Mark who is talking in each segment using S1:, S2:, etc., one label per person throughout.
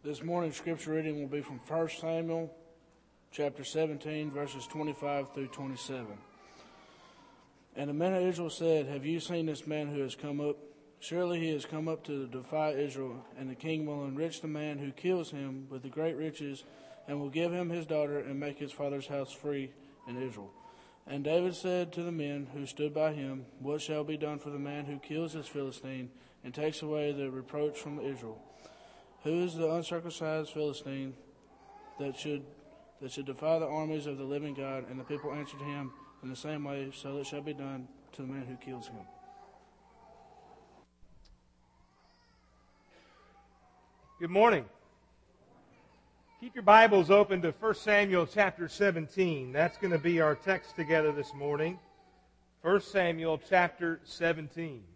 S1: This morning's scripture reading will be from 1 Samuel chapter 17, verses 25 through 27. And the men of Israel said, "Have you seen this man who has come up? Surely he has come up to defy Israel, and the king will enrich the man who kills him with the great riches, and will give him his daughter and make his father's house free in Israel." And David said to the men who stood by him, "What shall be done for the man who kills this Philistine and takes away the reproach from Israel? Who is the uncircumcised Philistine that should defy the armies of the living God?" And the people answered him in the same way, "So it shall be done to the man who kills him."
S2: Good morning. Keep your Bibles open to 1 Samuel chapter 17. That's going to be our text together this morning. 1 Samuel chapter 17.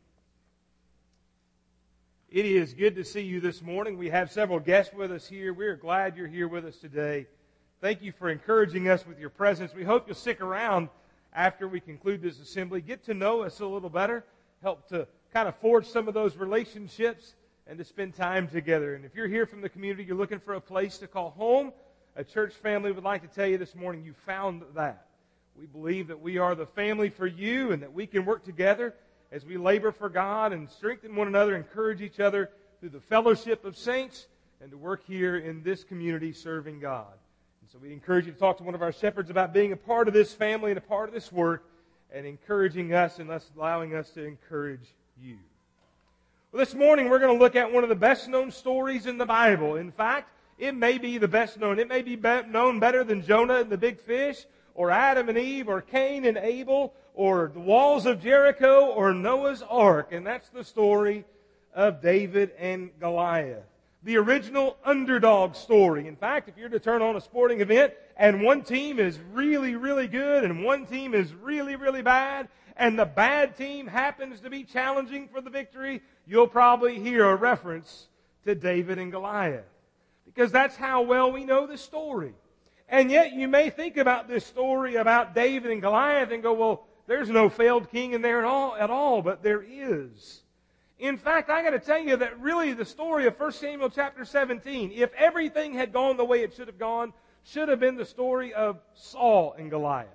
S2: It is good to see you this morning. We have several guests with us here. We're glad you're here with us today. Thank you for encouraging us with your presence. We hope you'll stick around after we conclude this assembly. Get to know us a little better. Help to kind of forge some of those relationships and to spend time together. And if you're here from the community, you're looking for a place to call home, a church family would like to tell you this morning you found that. We believe that we are the family for you and that we can work together as we labor for God and strengthen one another, encourage each other through the fellowship of saints, and to work here in this community serving God. And so we encourage you to talk to one of our shepherds about being a part of this family and a part of this work, and encouraging us and us allowing us to encourage you. Well, this morning we're going to look at one of the best known stories in the Bible. In fact, it may be the best known. It may be known better than Jonah and the big fish, or Adam and Eve, or Cain and Abel, or the walls of Jericho, or Noah's Ark. And that's the story of David and Goliath. The original underdog story. In fact, if you're to turn on a sporting event, and one team is really, really good, and one team is really, really bad, and the bad team happens to be challenging for the victory, you'll probably hear a reference to David and Goliath. Because that's how well we know this story. And yet you may think about this story about David and Goliath and go, well, there's no failed king in there at all, but there is. In fact, I got to tell you that really the story of 1 Samuel chapter 17, if everything had gone the way it should have gone, should have been the story of Saul and Goliath.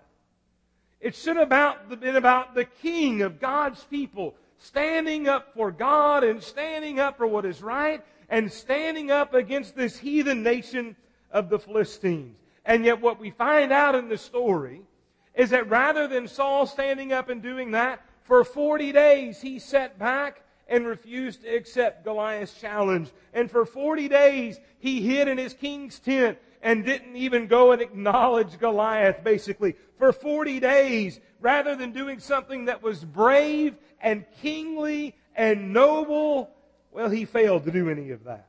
S2: It should have been about the king of God's people standing up for God and standing up for what is right and standing up against this heathen nation of the Philistines. And yet what we find out in the story is that rather than Saul standing up and doing that, for 40 days he sat back and refused to accept Goliath's challenge. And for 40 days he hid in his king's tent and didn't even go and acknowledge Goliath, basically. For 40 days, rather than doing something that was brave and kingly and noble, well, he failed to do any of that.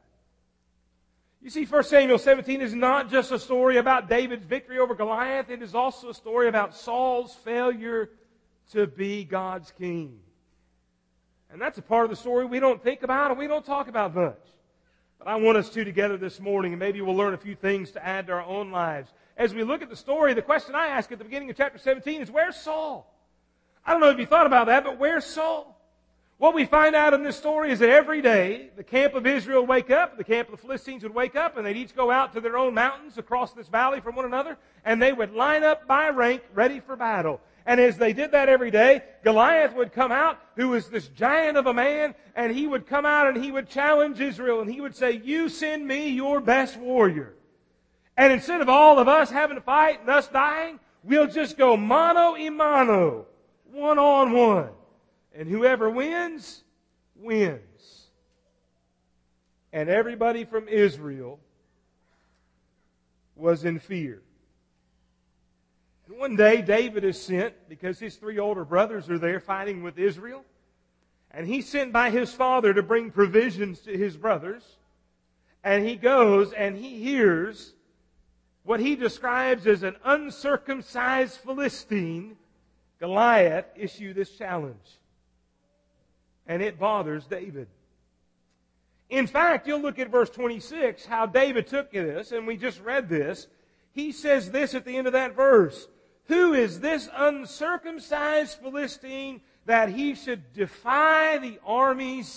S2: You see, 1 Samuel 17 is not just a story about David's victory over Goliath. It is also a story about Saul's failure to be God's king. And that's a part of the story we don't think about and we don't talk about much. But I want us to together this morning, and maybe we'll learn a few things to add to our own lives. As we look at the story, the question I ask at the beginning of chapter 17 is, where's Saul? I don't know if you thought about that, but where's Saul? What we find out in this story is that every day the camp of Israel would wake up, the camp of the Philistines would wake up, and they'd each go out to their own mountains across this valley from one another, and they would line up by rank ready for battle. And as they did that every day, Goliath would come out, who was this giant of a man, and he would come out and he would challenge Israel, and he would say, "You send me your best warrior. And instead of all of us having to fight and us dying, we'll just go mano a mano, one-on-one. And whoever wins, wins." And everybody from Israel was in fear. And one day David is sent, because his 3 older brothers are there fighting with Israel. And he's sent by his father to bring provisions to his brothers. And he goes and he hears what he describes as an uncircumcised Philistine, Goliath, issue this challenge. And it bothers David. In fact, you'll look at verse 26, how David took this, and we just read this. He says this at the end of that verse, "Who is this uncircumcised Philistine that he should defy the armies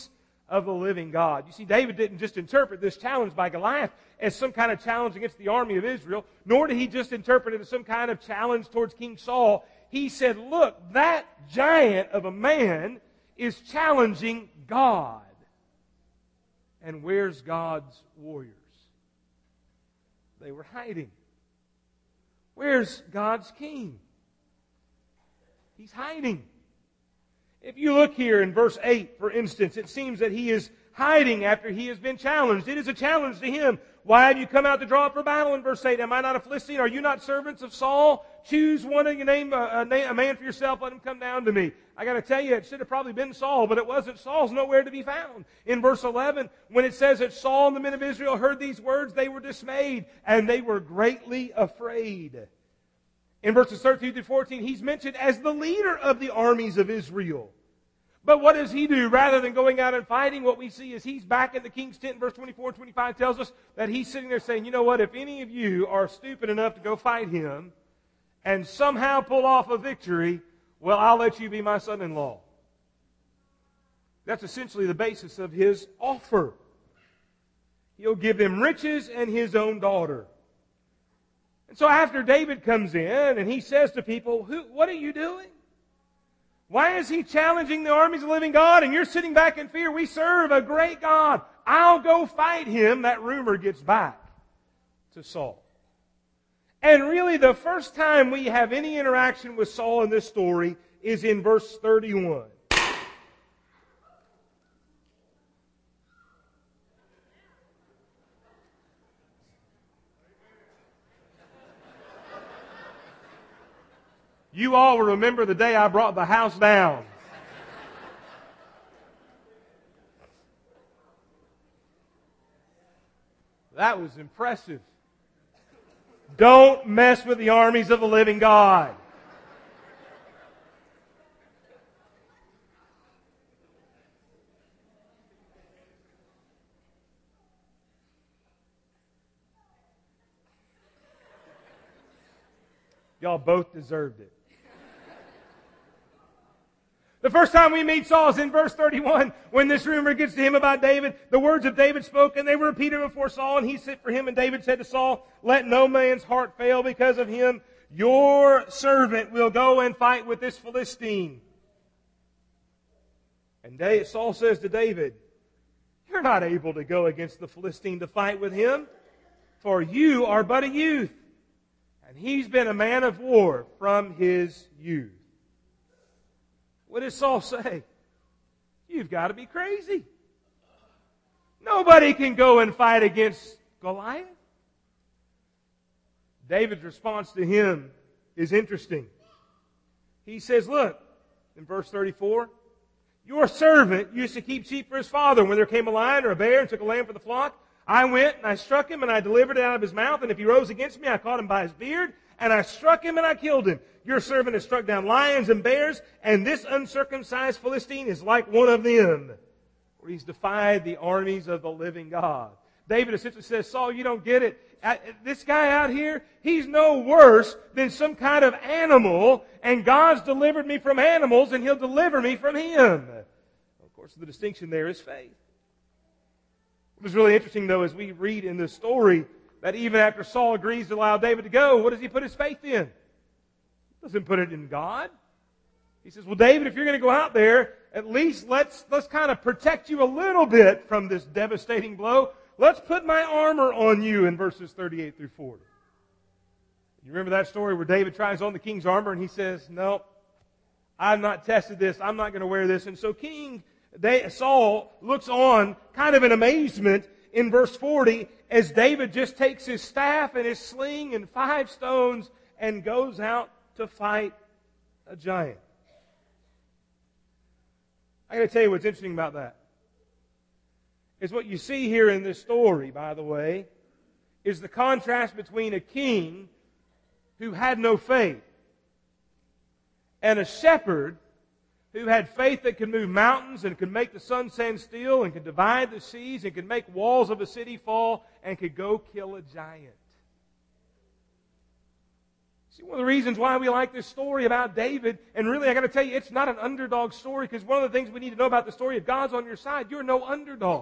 S2: of the living God. You see, David didn't just interpret this challenge by Goliath as some kind of challenge against the army of Israel, nor did he just interpret it as some kind of challenge towards King Saul. He said, look, that giant of a man is challenging God. And where's God's warriors? They were hiding. Where's God's king? He's hiding. If you look here in verse 8, for instance, it seems that he is hiding after he has been challenged. It is a challenge to him. Why have you come out to draw up for battle? In verse 8, am I not a Philistine? Are you not servants of Saul? Choose one of you, name a man for yourself, let him come down to me. I got to tell you, it should have probably been Saul, but it wasn't. Saul's nowhere to be found. In verse 11, when it says that Saul and the men of Israel heard these words, they were dismayed, and they were greatly afraid. In verses 13 to 14, he's mentioned as the leader of the armies of Israel. But what does he do? Rather than going out and fighting, what we see is he's back in the king's tent. Verse 24 and 25 tells us that he's sitting there saying, you know what, if any of you are stupid enough to go fight him and somehow pull off a victory, well, I'll let you be my son-in-law. That's essentially the basis of his offer. He'll give them riches and his own daughter. And so after David comes in and he says to people, what are you doing? Why is he challenging the armies of the living God? And you're sitting back in fear. We serve a great God. I'll go fight him. That rumor gets back to Saul. And really the first time we have any interaction with Saul in this story is in verse 31. You all will remember the day I brought the house down. That was impressive. Don't mess with the armies of the living God. Y'all both deserved it. The first time we meet Saul is in verse 31, when this rumor gets to him about David. The words of David spoken, they were repeated before Saul, and he sent for him, and David said to Saul, let no man's heart fail because of him. Your servant will go and fight with this Philistine. And Saul says to David, you're not able to go against the Philistine to fight with him, for you are but a youth. And he's been a man of war from his youth. What does Saul say? You've got to be crazy. Nobody can go and fight against Goliath. David's response to him is interesting. He says, look, in verse 34, your servant used to keep sheep for his father. When there came a lion or a bear and took a lamb for the flock, I went and I struck him and I delivered it out of his mouth. And if he rose against me, I caught him by his beard and I struck him and I killed him. Your servant has struck down lions and bears, and this uncircumcised Philistine is like one of them. For he's defied the armies of the living God. David essentially says, Saul, you don't get it. This guy out here, he's no worse than some kind of animal, and God's delivered me from animals, and he'll deliver me from him. Of course, the distinction there is faith. It was really interesting, though, as we read in this story, that even after Saul agrees to allow David to go, what does he put his faith in? He doesn't put it in God. He says, well, David, if you're going to go out there, at least let's kind of protect you a little bit from this devastating blow. Let's put my armor on you in verses 38 through 40. You remember that story where David tries on the king's armor and he says, no, I've not tested this. I'm not going to wear this. And so Saul looks on kind of in amazement in verse 40 as David just takes his staff and his sling and 5 stones and goes out to fight a giant. I got to tell you what's interesting about that. Is what you see here in this story, by the way, is the contrast between a king who had no faith and a shepherd who had faith that could move mountains and could make the sun stand still and could divide the seas and could make walls of a city fall and could go kill a giant. See, one of the reasons why we like this story about David, and really I got to tell you, it's not an underdog story, because one of the things we need to know about the story, if God's on your side, you're no underdog.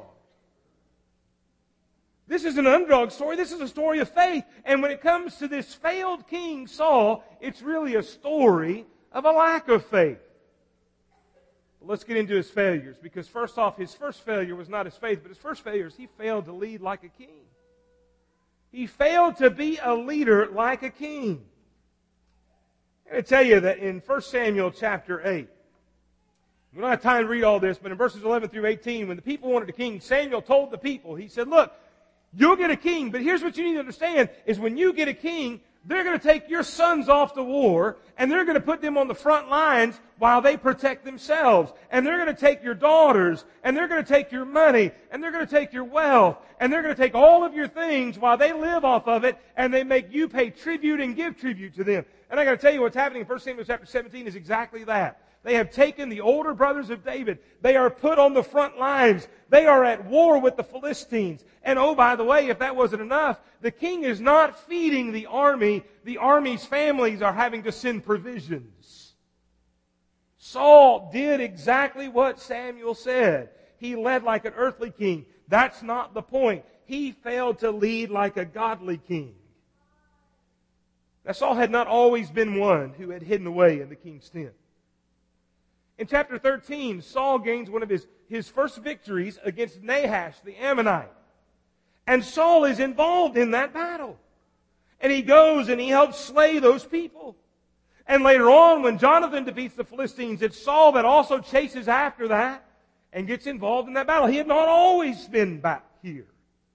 S2: This is an underdog story. This is a story of faith. And when it comes to this failed king, Saul, it's really a story of a lack of faith. But let's get into his failures, because first off, his first failure was not his faith, but his first failure is he failed to lead like a king. He failed to be a leader like a king. I'm going to tell you that in 1 Samuel chapter 8, we don't have time to read all this, but in verses 11 through 18, when the people wanted a king, Samuel told the people, he said, look, you'll get a king, but here's what you need to understand, is when you get a king, they're going to take your sons off to war, and they're going to put them on the front lines while they protect themselves. And they're going to take your daughters, and they're going to take your money, and they're going to take your wealth, and they're going to take all of your things while they live off of it, and they make you pay tribute and give tribute to them. And I got to tell you, what's happening in 1 Samuel chapter 17 is exactly that. They have taken the older brothers of David. They are put on the front lines. They are at war with the Philistines. And oh, by the way, if that wasn't enough, the king is not feeding the army. The army's families are having to send provisions. Saul did exactly what Samuel said. He led like an earthly king. That's not the point. He failed to lead like a godly king. Now, Saul had not always been one who had hidden away in the king's tent. In chapter 13, Saul gains one of his first victories against Nahash, the Ammonite. And Saul is involved in that battle. And he goes and he helps slay those people. And later on, when Jonathan defeats the Philistines, it's Saul that also chases after that and gets involved in that battle. He had not always been back here.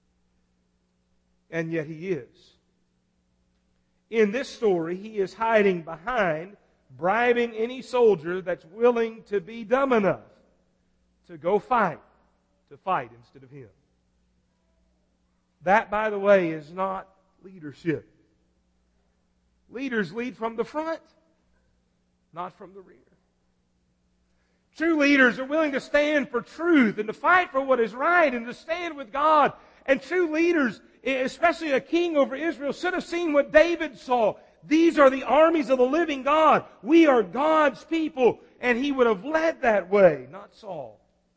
S2: And yet he is. In this story, he is hiding behind bribing any soldier that's willing to be dumb enough to go fight instead of him. That, by the way, is not leadership. Leaders lead from the front, not from the rear. True leaders are willing to stand for truth and to fight for what is right and to stand with God. And true leaders, especially a king over Israel, should have seen what David saw. These are the armies of the living God. We are God's people. And he would have led that way, not Saul.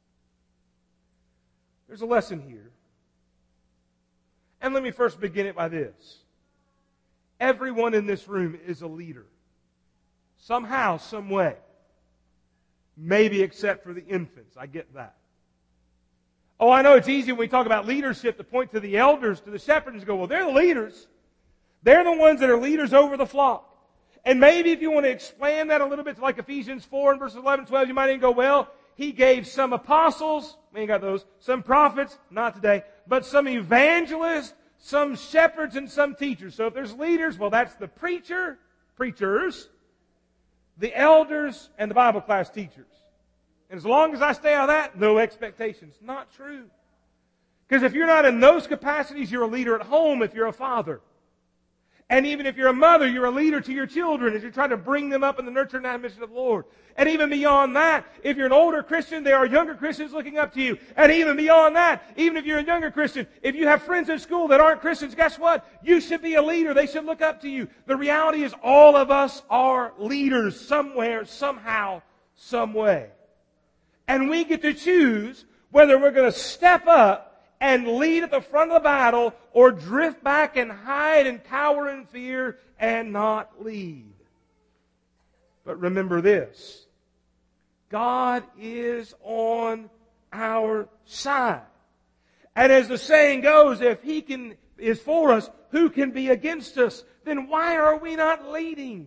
S2: There's a lesson here. And let me first begin it by this. Everyone in this room is a leader. Somehow, some way. Maybe except for the infants. I get that. Oh, I know it's easy when we talk about leadership to point to the elders, to the shepherds, and go, well, they're the leaders. They're the ones that are leaders over the flock. And maybe if you want to expand that a little bit to like Ephesians 4 and verses 11 and 12, you might even go, well, he gave some apostles, we ain't got those, some prophets, not today, but some evangelists, some shepherds, and some teachers. So if there's leaders, well, that's the preachers, the elders, and the Bible class teachers. And as long as I stay out of that, no expectations. Not true. Because if you're not in those capacities, you're a leader at home if you're a father. And even if you're a mother, you're a leader to your children as you're trying to bring them up in the nurture and admonition of the Lord. And even beyond that, if you're an older Christian, there are younger Christians looking up to you. And even beyond that, even if you're a younger Christian, if you have friends at school that aren't Christians, guess what? You should be a leader. They should look up to you. The reality is all of us are leaders somewhere, somehow, some way. And we get to choose whether we're going to step up and lead at the front of the battle, or drift back and hide and cower in fear and not lead. But remember this. God is on our side. And as the saying goes, if He is for us, who can be against us? Then why are we not leading?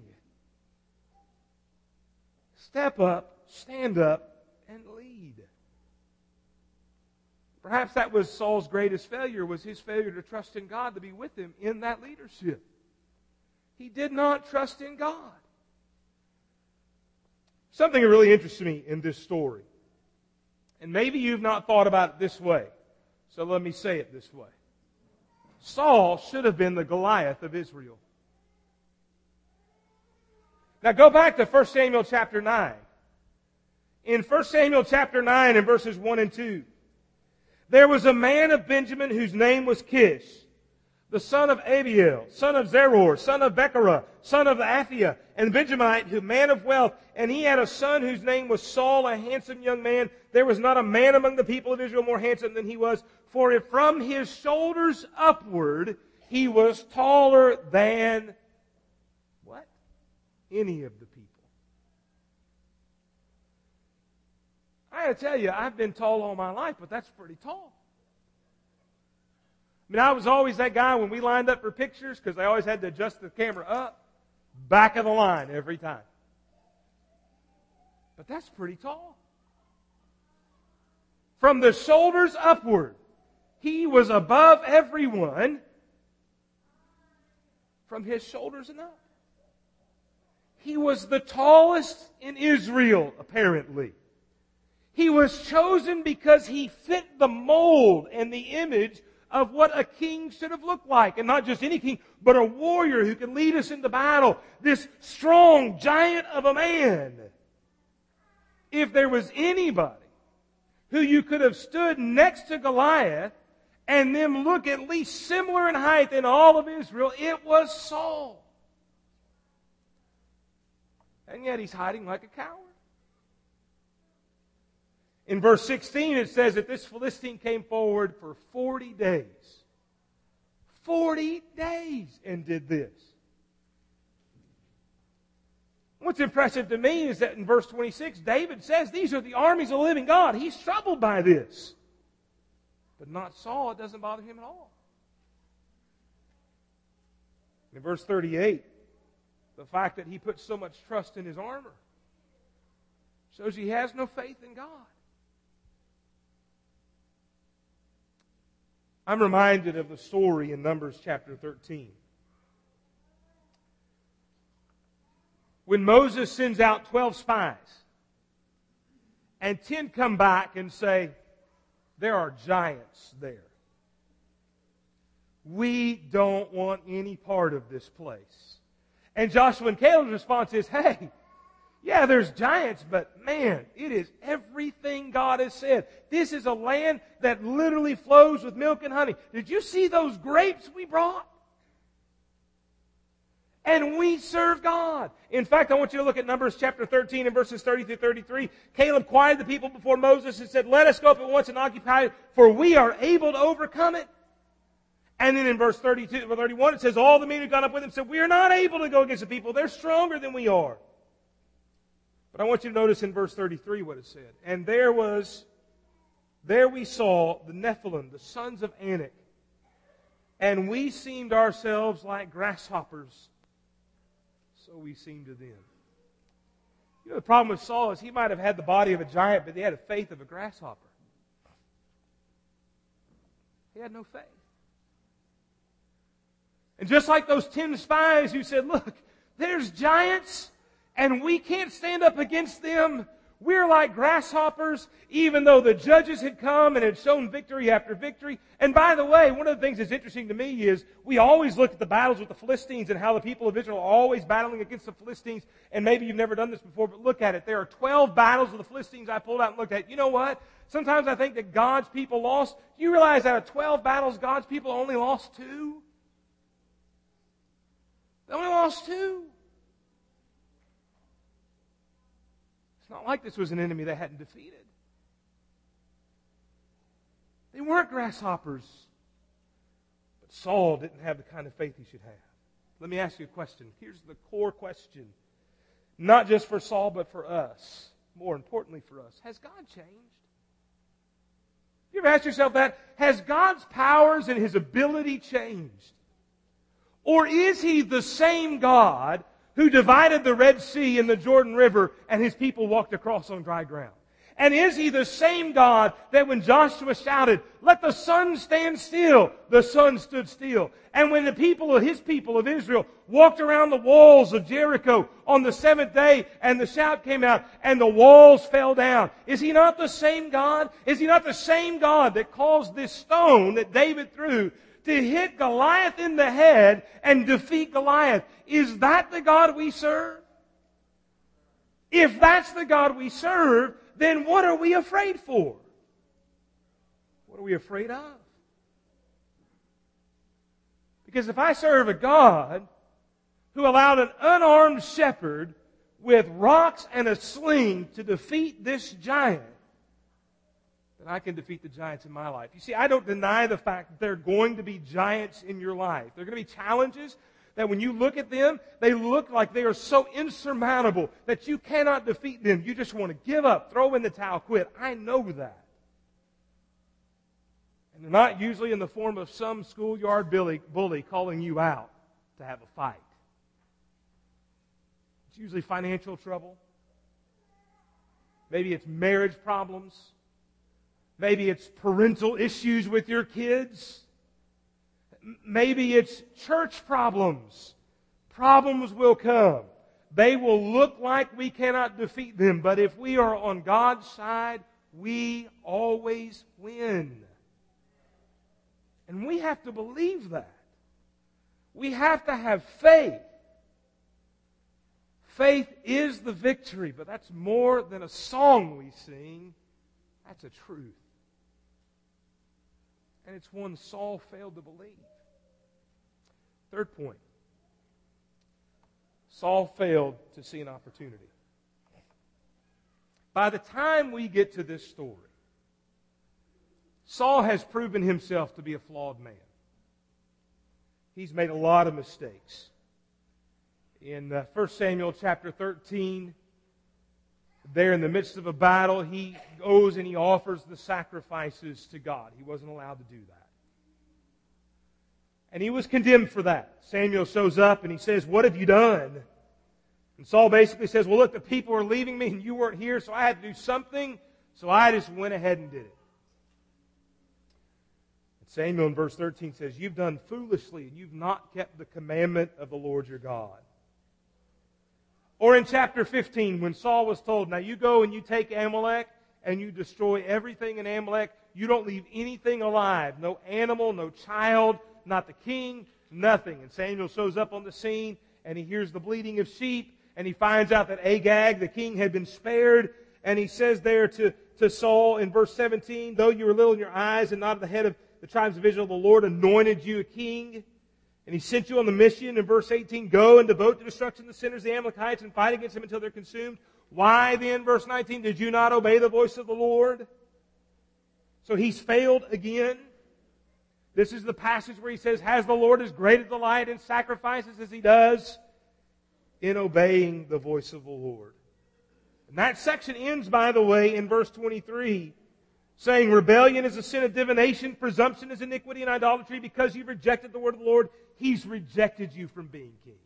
S2: Step up, stand up, and lead. Perhaps that was Saul's greatest failure, was his failure to trust in God to be with him in that leadership. He did not trust in God. Something that really interests me in this story, and maybe you've not thought about it this way, so let me say it this way. Saul should have been the Goliath of Israel. Now go back to 1 Samuel chapter 9. In 1 Samuel chapter 9 and verses 1 and 2, there was a man of Benjamin whose name was Kish, the son of Abiel, son of Zeror, son of Becherah, son of Aphiah, and Benjamite, who man of wealth. And he had a son whose name was Saul, a handsome young man. There was not a man among the people of Israel more handsome than he was, for if from his shoulders upward he was taller than what? Any of the people. I gotta tell you, I've been tall all my life, but that's pretty tall. I mean, I was always that guy when we lined up for pictures, because I always had to adjust the camera up, back of the line every time. But that's pretty tall. From the shoulders upward, he was above everyone from his shoulders and up. He was the tallest in Israel, apparently. He was chosen because he fit the mold and the image of what a king should have looked like. And not just any king, but a warrior who can lead us into battle. This strong giant of a man. If there was anybody who you could have stood next to Goliath and them look at least similar in height in all of Israel, it was Saul. And yet he's hiding like a coward. In verse 16 it says that this Philistine came forward for 40 days. 40 days and did this. What's impressive to me is that in verse 26, David says these are the armies of the living God. He's troubled by this. But not Saul. It doesn't bother him at all. In verse 38, the fact that he puts so much trust in his armor shows he has no faith in God. I'm reminded of the story in Numbers chapter 13. When Moses sends out 12 spies, and 10 come back and say, there are giants there. We don't want any part of this place. And Joshua and Caleb's response is, hey, yeah, there's giants, but man, it is everything God has said. This is a land that literally flows with milk and honey. Did you see those grapes we brought? And we serve God. In fact, I want you to look at Numbers chapter 13 and verses 30 through 33. Caleb quieted the people before Moses and said, let us go up at once and occupy it, for we are able to overcome it. And then in verse 32 or 31, it says, all the men who gone up with him said, we are not able to go against the people. They're stronger than we are. But I want you to notice in verse 33 what it said. And there we saw the Nephilim, the sons of Anak, and we seemed ourselves like grasshoppers. So we seemed to them. You know, the problem with Saul is he might have had the body of a giant, but he had the faith of a grasshopper. He had no faith. And just like those 10 spies who said, look, there's giants, and we can't stand up against them. We're like grasshoppers, even though the judges had come and had shown victory after victory. And by the way, one of the things that's interesting to me is we always look at the battles with the Philistines and how the people of Israel are always battling against the Philistines. And maybe you've never done this before, but look at it. There are 12 battles of the Philistines I pulled out and looked at. You know what? Sometimes I think that God's people lost. Do you realize out of 12 battles, God's people only lost 2? They only lost 2. It's not like this was an enemy they hadn't defeated. They weren't grasshoppers. But Saul didn't have the kind of faith he should have. Let me ask you a question. Here's the core question. Not just for Saul, but for us. More importantly for us. Has God changed? You ever asked yourself that? Has God's powers and His ability changed? Or is He the same God who divided the Red Sea and the Jordan River and His people walked across on dry ground? And is He the same God that when Joshua shouted, let the sun stand still, the sun stood still? And when the people of His people of Israel walked around the walls of Jericho on the 7th day and the shout came out and the walls fell down, is He not the same God? Is He not the same God that caused this stone that David threw to hit Goliath in the head and defeat Goliath? Is that the God we serve? If that's the God we serve, then what are we afraid for? What are we afraid of? Because if I serve a God who allowed an unarmed shepherd with rocks and a sling to defeat this giant, then I can defeat the giants in my life. You see, I don't deny the fact that there are going to be giants in your life. There are going to be challenges that when you look at them, they look like they are so insurmountable that you cannot defeat them. You just want to give up, throw in the towel, quit. I know that. And they're not usually in the form of some schoolyard bully calling you out to have a fight. It's usually financial trouble. Maybe it's marriage problems. Maybe it's parental issues with your kids. Maybe it's church problems. Problems will come. They will look like we cannot defeat them, but if we are on God's side, we always win. And we have to believe that. We have to have faith. Faith is the victory, but that's more than a song we sing. That's a truth. And it's one Saul failed to believe. Third point. Saul failed to see an opportunity. By the time we get to this story, Saul has proven himself to be a flawed man. He's made a lot of mistakes. In 1 Samuel chapter 13, there in the midst of a battle, he goes and he offers the sacrifices to God. He wasn't allowed to do that. And he was condemned for that. Samuel shows up and he says, "What have you done?" And Saul basically says, "Well, look, the people are leaving me and you weren't here, so I had to do something, so I just went ahead and did it." And Samuel in verse 13 says, "You've done foolishly and you've not kept the commandment of the Lord your God." Or in chapter 15, when Saul was told, "Now you go and you take Amalek and you destroy everything in Amalek. You don't leave anything alive. No animal, no child, not the king, nothing." And Samuel shows up on the scene and he hears the bleating of sheep and he finds out that Agag, the king, had been spared. And he says there to Saul in verse 17, "Though you were little in your eyes and not at the head of the tribes of Israel, the Lord anointed you a king. And He sent you on the mission," in verse 18, "Go and devote to destruction the sinners, the Amalekites, and fight against them until they're consumed. Why then," verse 19, "did you not obey the voice of the Lord?" So he's failed again. This is the passage where he says, "Has the Lord as great a delight in sacrifices as He does in obeying the voice of the Lord?" And that section ends, by the way, in verse 23, saying, "Rebellion is a sin of divination, presumption is iniquity and idolatry. Because you've rejected the word of the Lord, He's rejected you from being king."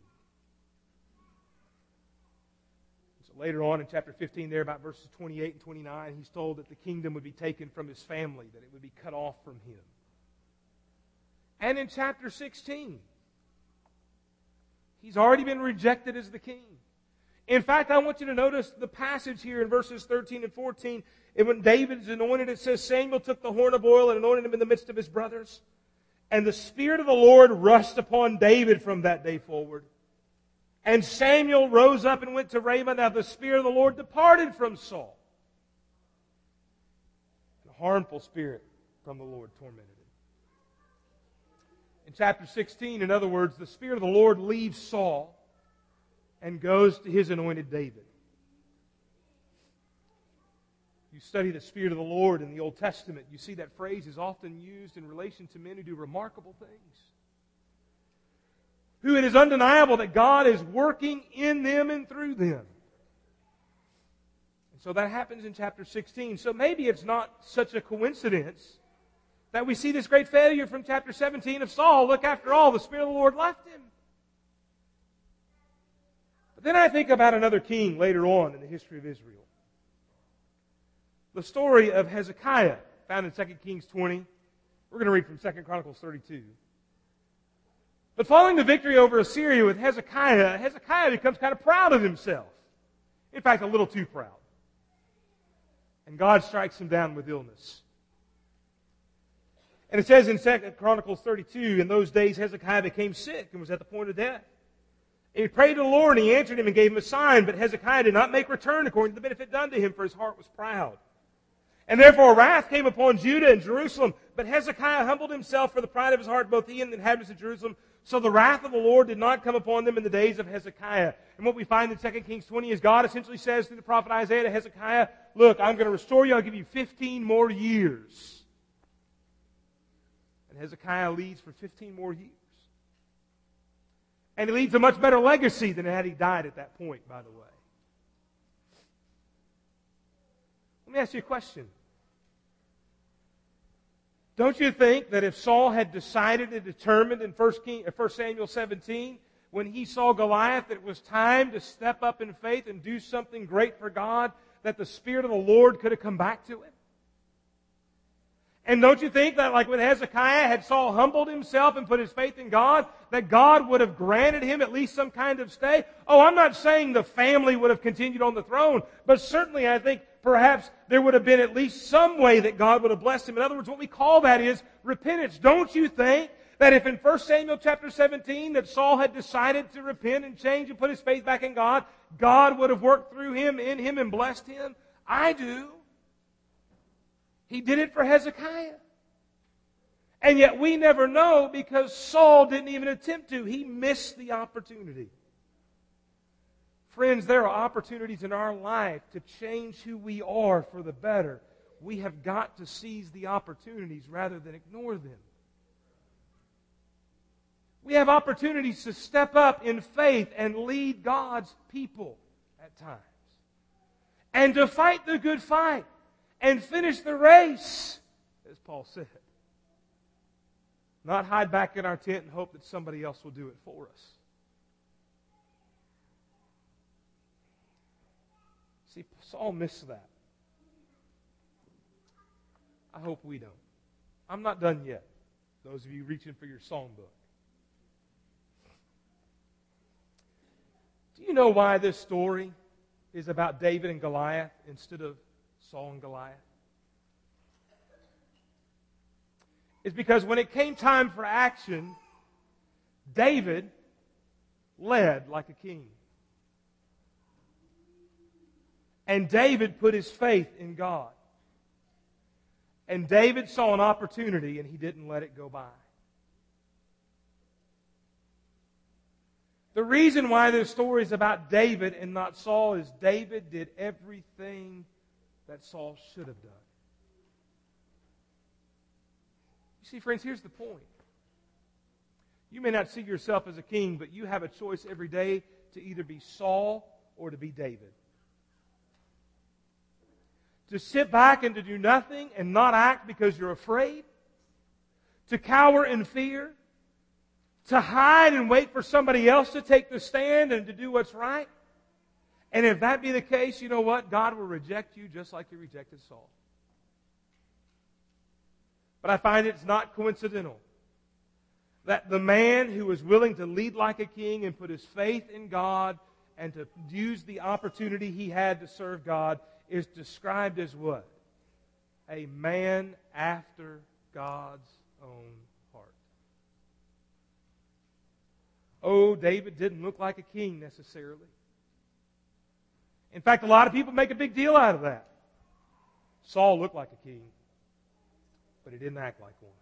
S2: So later on in chapter 15 there, about verses 28 and 29, he's told that the kingdom would be taken from his family, that it would be cut off from him. And in chapter 16, he's already been rejected as the king. In fact, I want you to notice the passage here in verses 13 and 14. And when David is anointed, it says, "Samuel took the horn of oil and anointed him in the midst of his brothers. And the Spirit of the Lord rushed upon David from that day forward. And Samuel rose up and went to Ramah. Now the Spirit of the Lord departed from Saul. And a harmful spirit from the Lord tormented him." In chapter 16, in other words, the Spirit of the Lord leaves Saul and goes to his anointed David. You study the Spirit of the Lord in the Old Testament, you see that phrase is often used in relation to men who do remarkable things. Who it is undeniable that God is working in them and through them. And so that happens in chapter 16. So maybe it's not such a coincidence that we see this great failure from chapter 17 of Saul. Look, after all, the Spirit of the Lord left him. But then I think about another king later on in the history of Israel. The story of Hezekiah, found in 2 Kings 20. We're going to read from 2 Chronicles 32. But following the victory over Assyria with Hezekiah, Hezekiah becomes kind of proud of himself. In fact, a little too proud. And God strikes him down with illness. And it says in 2 Chronicles 32, "In those days Hezekiah became sick and was at the point of death. And he prayed to the Lord, and He answered him and gave him a sign. But Hezekiah did not make return according to the benefit done to him, for his heart was proud. And therefore wrath came upon Judah and Jerusalem. But Hezekiah humbled himself for the pride of his heart, both he and the inhabitants of Jerusalem. So the wrath of the Lord did not come upon them in the days of Hezekiah. And what we find in 2 Kings 20 is God essentially says through the prophet Isaiah to Hezekiah, look, I'm going to restore you. I'll give you 15 more years. And Hezekiah leads for 15 more years. And he leaves a much better legacy than had he died at that point, by the way. Let me ask you a question. Don't you think that if Saul had decided and determined in 1 Samuel 17, when he saw Goliath, that it was time to step up in faith and do something great for God, that the Spirit of the Lord could have come back to him? And don't you think that like with Hezekiah, had Saul humbled himself and put his faith in God, that God would have granted him at least some kind of stay? Oh, I'm not saying the family would have continued on the throne, but certainly I think perhaps there would have been at least some way that God would have blessed him. In other words, what we call that is repentance. Don't you think that if in 1 Samuel chapter 17 that Saul had decided to repent and change and put his faith back in God, God would have worked through him, in him, and blessed him? I do. He did it for Hezekiah. And yet we never know because Saul didn't even attempt to. He missed the opportunity. Friends, there are opportunities in our life to change who we are for the better. We have got to seize the opportunities rather than ignore them. We have opportunities to step up in faith and lead God's people at times. And to fight the good fight and finish the race, as Paul said. Not hide back in our tent and hope that somebody else will do it for us. See, Saul missed that. I hope we don't. I'm not done yet. Those of you reaching for your songbook. Do you know why this story is about David and Goliath instead of Saul and Goliath? It's because when it came time for action, David led like a king. And David put his faith in God. And David saw an opportunity and he didn't let it go by. The reason why this story is about David and not Saul is David did everything that Saul should have done. You see, friends, here's the point. You may not see yourself as a king, but you have a choice every day to either be Saul or to be David. To sit back and to do nothing and not act because you're afraid. To cower in fear. To hide and wait for somebody else to take the stand and to do what's right. And if that be the case, you know what? God will reject you just like He rejected Saul. But I find it's not coincidental that the man who was willing to lead like a king and put his faith in God and to use the opportunity he had to serve God is described as what? A man after God's own heart. Oh, David didn't look like a king necessarily. In fact, a lot of people make a big deal out of that. Saul looked like a king, but he didn't act like one.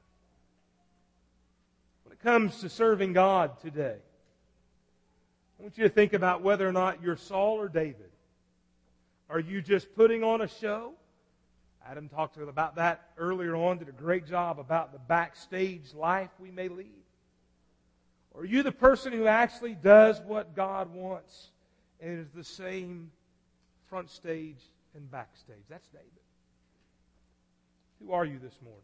S2: When it comes to serving God today, I want you to think about whether or not you're Saul or David. Are you just putting on a show? Adam talked about that earlier on, did a great job about the backstage life we may lead. Or are you the person who actually does what God wants and is the same front stage and backstage? That's David. Who are you this morning?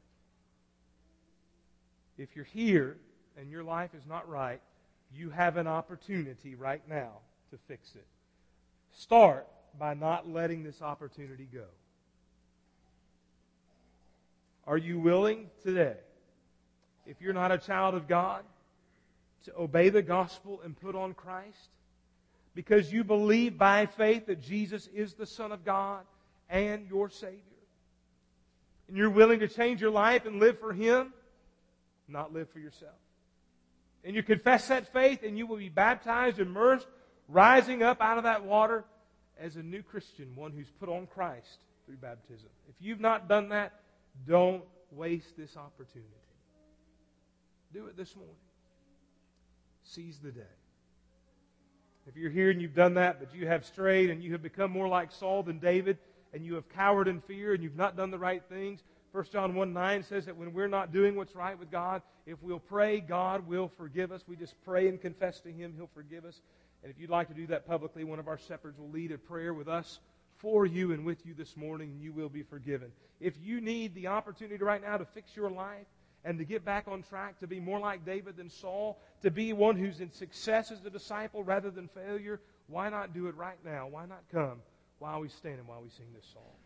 S2: If you're here and your life is not right, you have an opportunity right now to fix it. Start by not letting this opportunity go. Are you willing today, if you're not a child of God, to obey the gospel and put on Christ? Because you believe by faith that Jesus is the Son of God and your Savior. And you're willing to change your life and live for Him, not live for yourself. And you confess that faith and you will be baptized, immersed, rising up out of that water as a new Christian, one who's put on Christ through baptism. If you've not done that, don't waste this opportunity. Do it this morning. Seize the day. If you're here and you've done that, but you have strayed and you have become more like Saul than David, and you have cowered in fear and you've not done the right things, 1 John 1:9 says that when we're not doing what's right with God, if we'll pray, God will forgive us. We just pray and confess to Him, He'll forgive us. And if you'd like to do that publicly, one of our shepherds will lead a prayer with us for you and with you this morning, and you will be forgiven. If you need the opportunity right now to fix your life and to get back on track, to be more like David than Saul, to be one who's in success as a disciple rather than failure, why not do it right now? Why not come while we stand and while we sing this song?